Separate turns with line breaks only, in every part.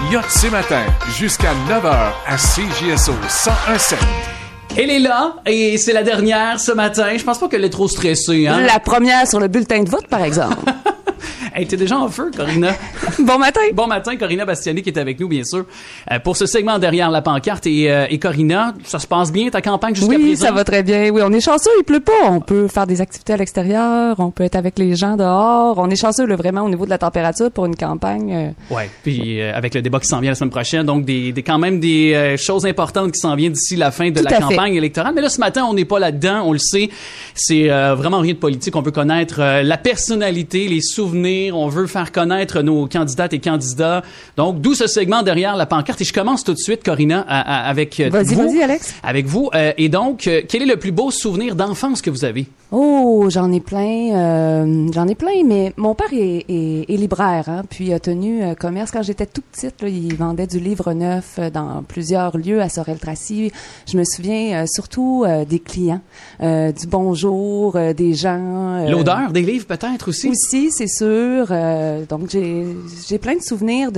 Yahtzee matin, jusqu'à 9h à CJSO 101.7.
Elle est là, et c'est la dernière ce matin. Je pense pas qu'elle est trop stressée, hein?
La première sur le bulletin de vote, par exemple.
Hey, t'es déjà en feu, Corinna.
Bon matin.
Bon matin, Corinna Bastiani qui est avec nous, bien sûr, pour ce segment derrière la pancarte. Et Corinna, ça se passe bien, ta campagne jusqu'à présent?
Oui, ça va très bien. Oui, on est chanceux, il pleut pas. On peut faire des activités à l'extérieur, on peut être avec les gens dehors. On est chanceux, là, vraiment, au niveau de la température pour une campagne.
Ouais, puis avec le débat qui s'en vient la semaine prochaine, donc quand même des choses importantes qui s'en viennent d'ici la fin de la campagne électorale. Mais là, ce matin, on n'est pas là-dedans, on le sait. C'est vraiment rien de politique. On veut connaître la personnalité, les souvenirs. On veut faire connaître nos candidates et candidats. Donc, d'où ce segment derrière la pancarte. Et je commence tout de suite, Corinna, avec vous.
Vas-y, Alex.
Avec vous. Et donc, quel est le plus beau souvenir d'enfance que vous avez?
Oh, j'en ai plein, mais mon père est libraire, hein, puis a tenu commerce. Quand j'étais toute petite, là, il vendait du livre neuf dans plusieurs lieux à Sorel-Tracy. Je me souviens surtout des clients, du bonjour, des gens.
L'odeur des livres, peut-être, aussi?
Aussi, c'est sûr. Donc, j'ai plein de souvenirs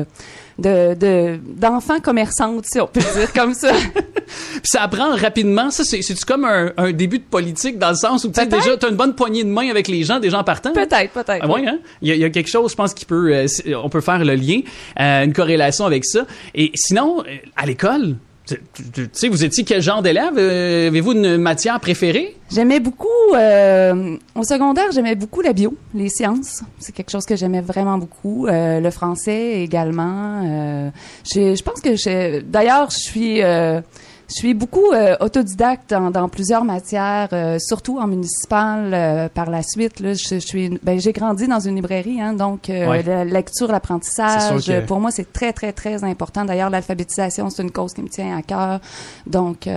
d'enfants commerçantes, si on peut dire comme ça.
Puis ça apprend rapidement. Ça, c'est-tu comme un début de politique dans le sens où, tu sais, déjà, t'as une bonne poignée de main avec les gens, des gens partants?
Peut-être.
Ah, ouais, hein? Il y a quelque chose, je pense, on peut faire le lien, une corrélation avec ça. Et sinon, à l'école, tu sais, vous étiez quel genre d'élève? Avez-vous une matière préférée?
J'aimais beaucoup, au secondaire, j'aimais beaucoup la bio, les sciences. C'est quelque chose que j'aimais vraiment beaucoup. Le français également. Je pense que d'ailleurs, je suis beaucoup autodidacte dans plusieurs matières, surtout en municipal. Par la suite, là, j'ai grandi dans une librairie, hein, donc la lecture, l'apprentissage, pour moi, c'est très, très, très important. D'ailleurs, l'alphabétisation, c'est une cause qui me tient à cœur. Donc,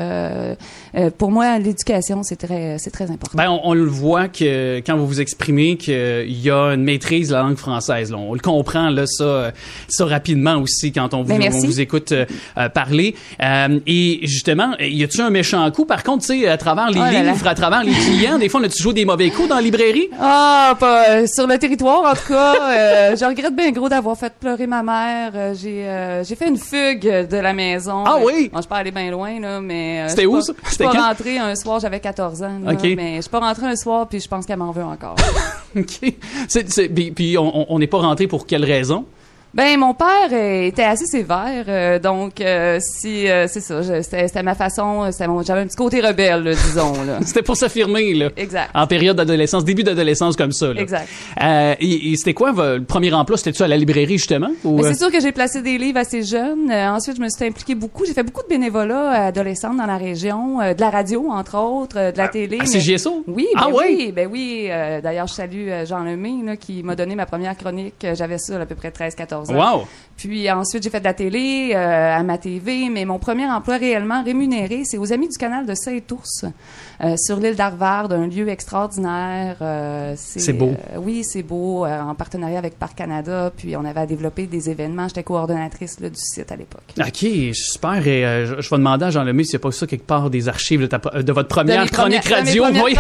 pour moi, l'éducation, c'est très important.
Ben, on le voit que quand vous vous exprimez, qu'il y a une maîtrise de la langue française. Là. On le comprend là, ça rapidement aussi quand on vous écoute parler. Et justement, y a-tu un méchant coup? Par contre, tu sais, à travers les livres, à travers les clients, des fois, on a-tu joué des mauvais coups dans la librairie?
Ah, pas sur le territoire, en tout cas. Je regrette bien gros d'avoir fait pleurer ma mère. J'ai fait une fugue de la maison.
Ah oui?
Bon, je suis pas allée bien loin, là, mais...
C'était où, ça?
Je suis pas rentrée un soir, j'avais 14 ans, là,
okay.
Mais je suis pas rentrée un soir, puis je pense qu'elle m'en veut encore.
OK. Puis on n'est pas rentré pour quelle raison?
Ben, mon père était assez sévère, donc c'est ça, c'était ma façon, j'avais un petit côté rebelle, là, disons. Là.
C'était pour s'affirmer, là.
Exact.
En période d'adolescence, début d'adolescence comme ça, là.
Exact.
Et c'était quoi le premier emploi? C'était-tu à la librairie, justement? Ou,
c'est sûr que j'ai placé des livres assez jeunes. Ensuite, je me suis impliquée beaucoup. J'ai fait beaucoup de bénévolat adolescente dans la région, de la radio, entre autres, de la télé.
À CJSO?
Oui, oui. D'ailleurs, je salue Jean Lemay, là, qui m'a donné ma première chronique. J'avais ça à peu près 13-14 ans.
Wow!
Puis ensuite, j'ai fait de la télé, à ma TV, mais mon premier emploi réellement rémunéré, c'est aux Amis du canal de Saint-Ours, sur l'île d'Harvard, un lieu extraordinaire.
C'est beau.
Oui, c'est beau, en partenariat avec Parc Canada, puis on avait à développer des événements. J'étais coordonnatrice là, du site à l'époque.
OK, super. Et je vais demander à Jean Lemay s'il n'y a pas ça quelque part des archives de votre première chronique radio. Oui.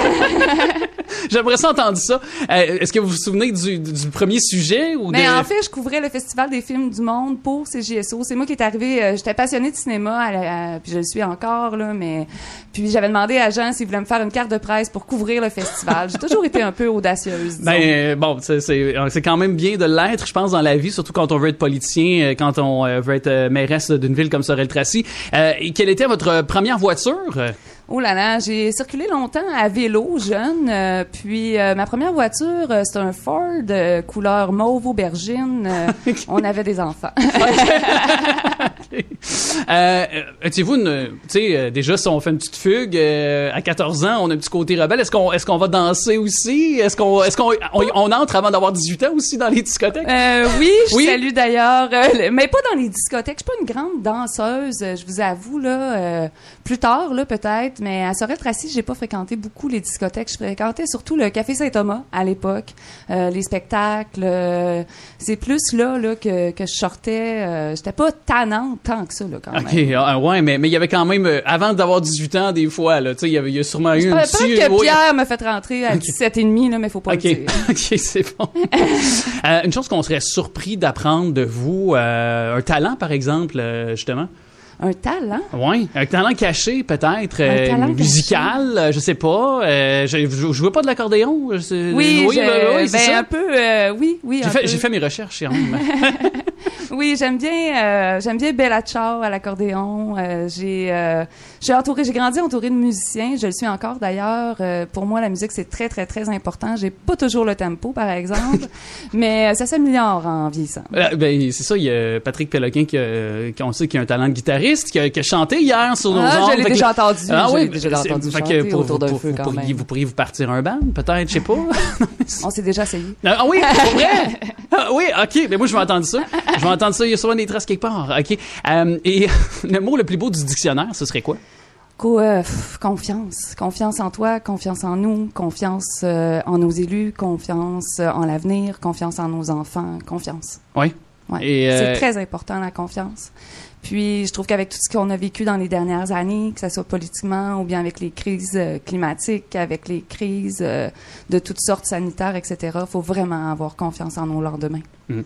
J'aimerais ça entendre ça. Est-ce que vous vous souvenez du premier sujet?
Mais en fait, je couvrais le Festival des films du monde pour CJSO. C'est moi qui est arrivé. J'étais passionnée de cinéma, puis je le suis encore, là, mais puis j'avais demandé à Jean s'il voulait me faire une carte de presse pour couvrir le festival. J'ai toujours été un peu audacieuse, disons.
Ben, bon, c'est quand même bien de l'être, je pense, dans la vie, surtout quand on veut être politicien, quand on veut être mairesse d'une ville comme Sorel-Tracy. Et quelle était votre première voiture?
Oh là là, j'ai circulé longtemps à vélo, jeune. Puis ma première voiture, c'est un Ford couleur mauve aubergine. On avait des enfants.
Étiez-vous déjà si on fait une petite fugue à 14 ans, on a un petit côté rebelle. Est-ce qu'on va danser aussi? Est-ce qu'on entre avant d'avoir 18 ans aussi dans les discothèques?
Oui, je salue d'ailleurs, mais pas dans les discothèques. Je suis pas une grande danseuse, je vous avoue là. Plus tard là peut-être. Mais à Sorel-Tracy, j'ai pas fréquenté beaucoup les discothèques. Je fréquentais surtout le Café Saint-Thomas à l'époque, les spectacles. C'est plus là que je sortais. J'étais pas tannante tant que ça, là, quand même.
OK, ouais, mais il y avait quand même, avant d'avoir 18 ans, des fois, là, tu sais, il y a sûrement eu un petit...
Peut-être que Pierre m'a fait rentrer à 17,5, là, mais faut pas le dire.
OK, c'est bon. Une chose qu'on serait surpris d'apprendre de vous, un talent, par exemple, justement.
Un talent?
Oui, un talent caché peut-être, musical,
caché.
Je sais pas. Je jouais pas de l'accordéon.
Oui,
c'est ça.
un peu, oui.
J'ai fait mes recherches,
Oui, j'aime bien Bella Ciao à l'accordéon. J'ai grandi entourée de musiciens. Je le suis encore d'ailleurs. Pour moi, la musique c'est très très très important. J'ai pas toujours le tempo, par exemple, mais ça s'améliore en vieillissant.
Ben c'est ça. Il y a Patrick Péloquin on sait qu'il a un talent de guitariste, qui a chanté hier sur nos ondes.
Je l'ai déjà entendu.
Oui,
j'ai déjà entendu chanter autour d'un feu quand même.
Vous pourriez vous partir un band, peut-être, je sais pas.
On s'est déjà essayé.
Ah oui, c'est vrai. Ah, oui, ok. Mais moi, je vais entendre ça. Il y a souvent des traces quelque part. Ok. Et le mot le plus beau du dictionnaire, ce serait quoi?
Confiance. Confiance en toi, confiance en nous, confiance en nos élus, confiance en l'avenir, confiance en nos enfants, confiance.
Oui.
Ouais. C'est très important, la confiance. Puis, je trouve qu'avec tout ce qu'on a vécu dans les dernières années, que ce soit politiquement ou bien avec les crises climatiques, avec les crises de toutes sortes sanitaires, etc., faut vraiment avoir confiance en nos lendemains.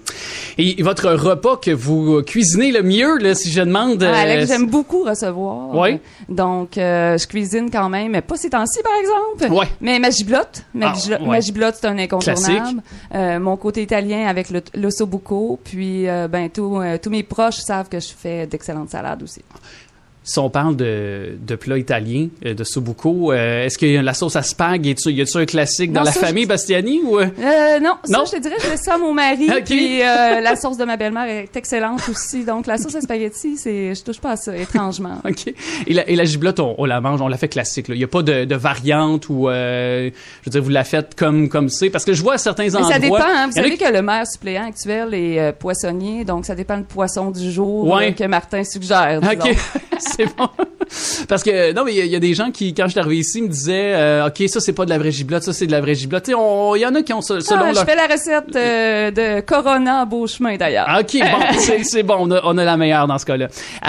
Et votre repas que vous cuisinez le mieux, là, si je demande...
Alex, j'aime beaucoup recevoir.
Oui.
Donc, je cuisine quand même, mais pas ces temps-ci, par exemple.
Oui.
Mais ma giblotte. Ma giblotte, c'est un incontournable. Mon côté italien avec l'ossobuco. Puis, tous mes proches savent que je fais d'excellentes salades aussi.
Si on parle de plats italiens, de Sobuco, est-ce que la sauce à spag, y a-t-il un classique dans la famille Bastiani ou?
Non, je te dirais, je laisse ça à mon mari. Okay. Puis la sauce de ma belle-mère est excellente aussi. Donc la sauce à spaghetti, je touche pas à ça, étrangement.
OK. Et la giblotte, on la mange, on la fait classique, là. Il y a pas de variante ou je veux dire, vous la faites comme c'est, parce que je vois à certains endroits.
Ça dépend, hein. Vous savez que le maire suppléant actuel est poissonnier, donc ça dépend du poisson du jour que Martin suggère.
OK. C'est bon. Parce que, non, mais il y a des gens qui, quand je suis arrivé ici, me disaient, OK, ça, c'est pas de la vraie giblotte, ça, c'est de la vraie giblotte. Tu sais, il y en a qui ont selon
je fais la recette de Corona Beauchemin, d'ailleurs.
OK, bon, c'est bon, on a la meilleure dans ce cas-là.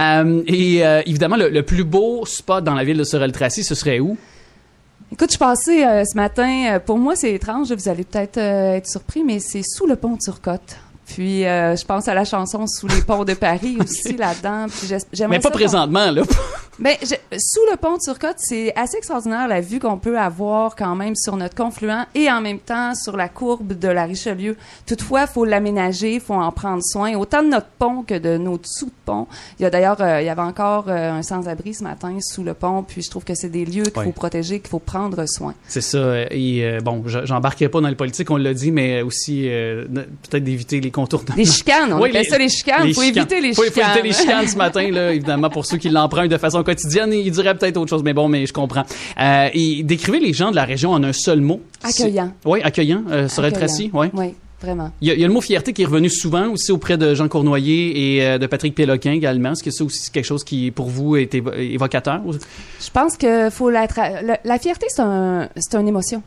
Évidemment, le plus beau spot dans la ville de Sorel-Tracy, ce serait où?
Écoute, je passais ce matin, pour moi, c'est étrange, vous allez peut-être être surpris, mais c'est sous le pont de Turcotte. Puis, je pense à la chanson Sous les ponts de Paris aussi, là-dedans. Puis j'aimerais
mais pas présentement, là.
Ben, sous le pont de Turcotte, c'est assez extraordinaire la vue qu'on peut avoir quand même sur notre confluent et en même temps sur la courbe de la Richelieu. Toutefois, faut l'aménager, faut en prendre soin, autant de notre pont que de nos dessous de pont. Il y a d'ailleurs, il y avait encore un sans-abri ce matin sous le pont, puis je trouve que c'est des lieux qu'il faut protéger, qu'il faut prendre soin.
C'est ça. Et bon, j'embarquerai pas dans les politiques, on l'a dit, mais aussi peut-être d'éviter les contournements.
Les chicanes, on appelle ça les chicanes. Il faut éviter les chicanes.
Il faut éviter les chicanes ce matin, là, évidemment, pour ceux qui l'empruntent de façon quotidienne, ils diraient peut-être autre chose, mais bon, mais je comprends. Et décrivez les gens de la région en un seul mot.
Accueillant.
Oui, accueillant. Sorel-Tracy, oui.
Oui, vraiment.
Il y a le mot fierté qui est revenu souvent aussi auprès de Jean Cournoyer et de Patrick Péloquin également. Est-ce que ça aussi c'est quelque chose qui, pour vous, est évocateur?
Je pense que faut la fierté, c'est une émotion.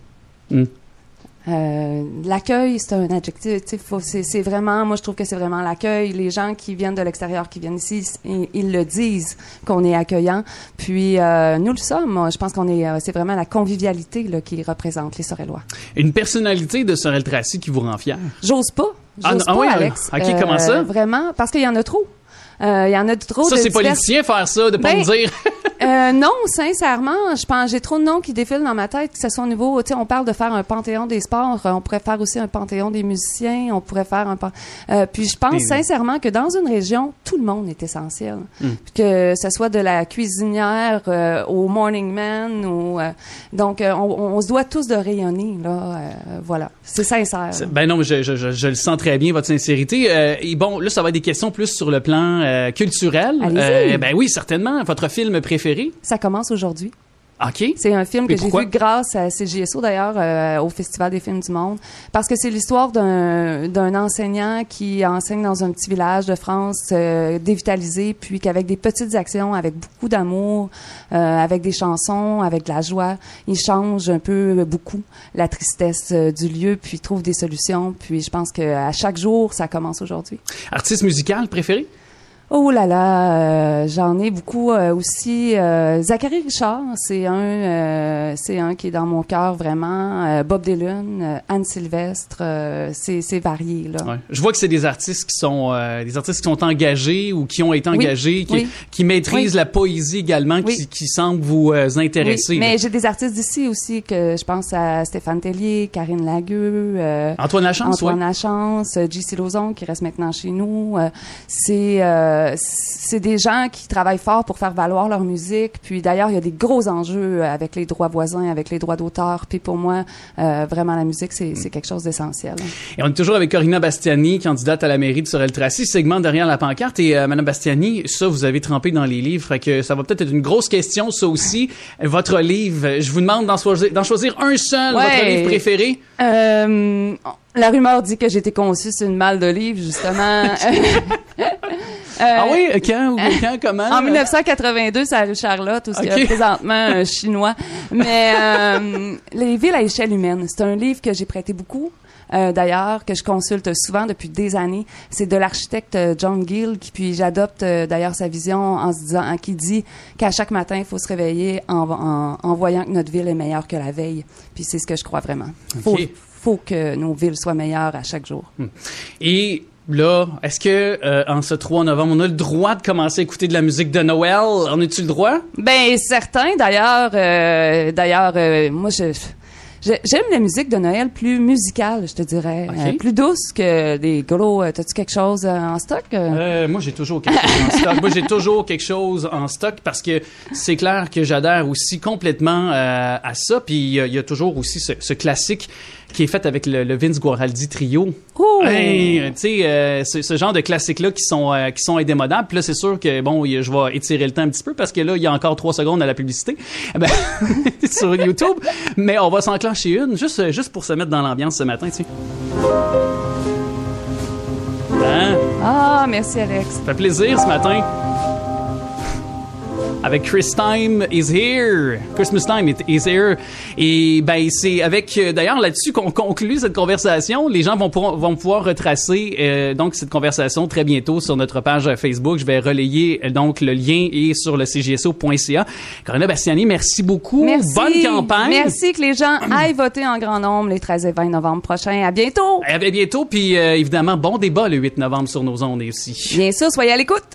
L'accueil, c'est un adjectif. C'est vraiment, moi je trouve que c'est vraiment l'accueil. Les gens qui viennent de l'extérieur, qui viennent ici, ils le disent qu'on est accueillant. Puis nous le sommes. Je pense c'est vraiment la convivialité là, qui représente les Sorellois.
Une personnalité de Sorel-Tracy qui vous rend fier?
J'ose pas, Alex.
OK, comment ça?
Vraiment, parce qu'il y en a trop. Il y en a trop.
Ça, c'est politicien faire ça, de pas me dire.
Non, sincèrement, je pense j'ai trop de noms qui défilent dans ma tête, que ce soit au niveau, tu sais, on parle de faire un panthéon des sports, on pourrait faire aussi un panthéon des musiciens, on pourrait faire puis je pense sincèrement que dans une région, tout le monde est essentiel. Que ce soit de la cuisinière au morning man ou donc on se doit tous de rayonner là, voilà, c'est sincère.
Ben non, mais je le sens très bien votre sincérité. Et bon, là ça va être des questions plus sur le plan culturel. Ben oui, certainement. Votre film préféré?
Ça commence aujourd'hui.
OK.
C'est un film que j'ai vu grâce à CJSO, d'ailleurs, au Festival des films du monde, parce que c'est l'histoire d'un enseignant qui enseigne dans un petit village de France dévitalisé, puis qu'avec des petites actions, avec beaucoup d'amour, avec des chansons, avec de la joie, il change un peu beaucoup la tristesse du lieu, puis trouve des solutions. Puis je pense qu'à chaque jour, ça commence aujourd'hui.
Artiste musical préféré?
Oh là là, j'en ai beaucoup aussi. Zachary Richard, c'est un qui est dans mon cœur vraiment. Bob Dylan, Anne Sylvestre, c'est varié là.
Ouais. Je vois que c'est des artistes qui sont engagés ou qui ont été engagés, qui maîtrisent la poésie également, qui semblent vous intéresser.
Oui, mais j'ai des artistes d'ici aussi que je pense à Stéphane Tellier, Karine Lagueux,
Antoine Lachance,
J.C. Lauzon qui reste maintenant chez nous. C'est des gens qui travaillent fort pour faire valoir leur musique. Puis d'ailleurs, il y a des gros enjeux avec les droits voisins, avec les droits d'auteur. Puis pour moi, vraiment, la musique, c'est quelque chose d'essentiel.
Et on est toujours avec Corinna Bastiani, candidate à la mairie de Sorel-Tracy, segment derrière la pancarte. Et Madame Bastiani, ça, vous avez trempé dans les livres. Fait que ça va peut-être être une grosse question, ça aussi. Votre livre, je vous demande d'en choisir un seul, votre livre préféré.
La rumeur dit que j'ai été conçue sur une malle de livres, justement.
Ah oui? Quand? Comment?
En 1982, c'est à rue Charlotte, où il y a présentement un Chinois. Mais Les villes à échelle humaine, c'est un livre que j'ai prêté beaucoup. D'ailleurs, que je consulte souvent depuis des années. C'est de l'architecte John Gill, puis j'adopte d'ailleurs sa vision qui dit qu'à chaque matin, il faut se réveiller en voyant que notre ville est meilleure que la veille. Puis c'est ce que je crois vraiment. Faut que nos villes soient meilleures à chaque jour. Et
là, est-ce que en ce 3 novembre, on a le droit de commencer à écouter de la musique de Noël? En as-tu le droit?
Ben certain. D'ailleurs, moi j'aime la musique de Noël plus musicale, je te dirais. Plus douce que des gros. T'as-tu quelque chose en stock?
Moi, j'ai toujours quelque chose en stock. Parce que c'est clair que j'adhère aussi complètement à ça. Puis il y a toujours aussi ce classique qui est fait avec le Vince Guaraldi Trio. Hey, tu sais, ce genre de classiques-là qui sont indémodables. Puis là, c'est sûr que, bon, je vais étirer le temps un petit peu parce que là, il y a encore 3 secondes à la publicité sur YouTube. Mais on va s'enclencher une, juste pour se mettre dans l'ambiance ce matin, tu sais. Hein?
Ah, merci, Alex.
Ça fait plaisir ce matin. Avec Christmas Time is Here. Et ben c'est avec d'ailleurs là-dessus qu'on conclut cette conversation. Les gens vont pouvoir retracer donc cette conversation très bientôt sur notre page Facebook. Je vais relayer donc le lien et sur le cjso.ca. Corinna Bastiani, merci beaucoup.
Merci.
Bonne campagne.
Merci, que les gens aillent voter en grand nombre les 13 et 20 novembre prochains. À bientôt.
À bientôt, puis évidemment bon débat le 8 novembre sur nos ondes aussi.
Bien sûr, soyez à l'écoute.